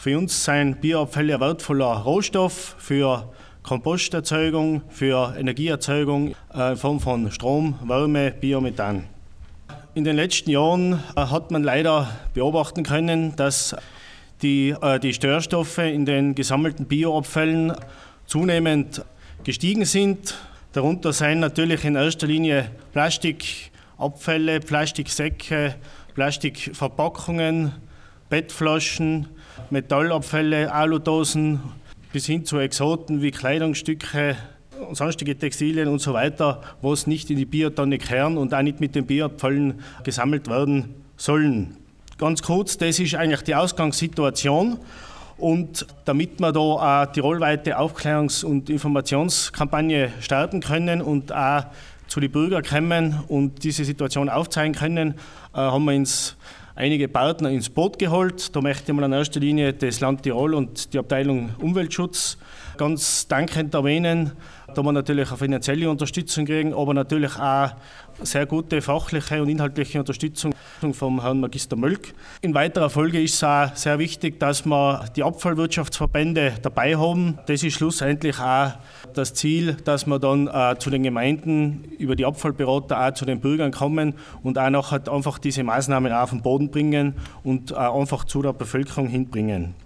Für uns sind Bioabfälle ein wertvoller Rohstoff für Komposterzeugung, für Energieerzeugung in Form von Strom, Wärme, Biomethan. In den letzten Jahren hat man leider beobachten können, dass die Störstoffe in den gesammelten Bioabfällen zunehmend gestiegen sind. Darunter sind natürlich in erster Linie Plastikabfälle, Plastiksäcke, Plastikverpackungen, Bettflaschen, Metallabfälle, Aludosen bis hin zu Exoten wie Kleidungsstücke und sonstige Textilien und so weiter, was nicht in die Biotonne kehren und auch nicht mit den Bioabfällen gesammelt werden sollen. Ganz kurz, das ist eigentlich die Ausgangssituation. Und damit wir da eine tirolweite Aufklärungs- und Informationskampagne starten können und auch zu den Bürgern kommen und diese Situation aufzeigen können, haben wir uns einige Partner ins Boot geholt. Da möchte ich mal in erster Linie das Land Tirol und die Abteilung Umweltschutz ganz dankend erwähnen, da wir natürlich eine finanzielle Unterstützung kriegen, aber natürlich auch sehr gute fachliche und inhaltliche Unterstützung vom Herrn Magister Mölk. In weiterer Folge ist es auch sehr wichtig, dass wir die Abfallwirtschaftsverbände dabei haben. Das ist schlussendlich auch das Ziel, dass wir dann zu den Gemeinden über die Abfallberater auch zu den Bürgern kommen und auch nachher einfach diese Maßnahmen auf den Boden bringen und einfach zu der Bevölkerung hinbringen.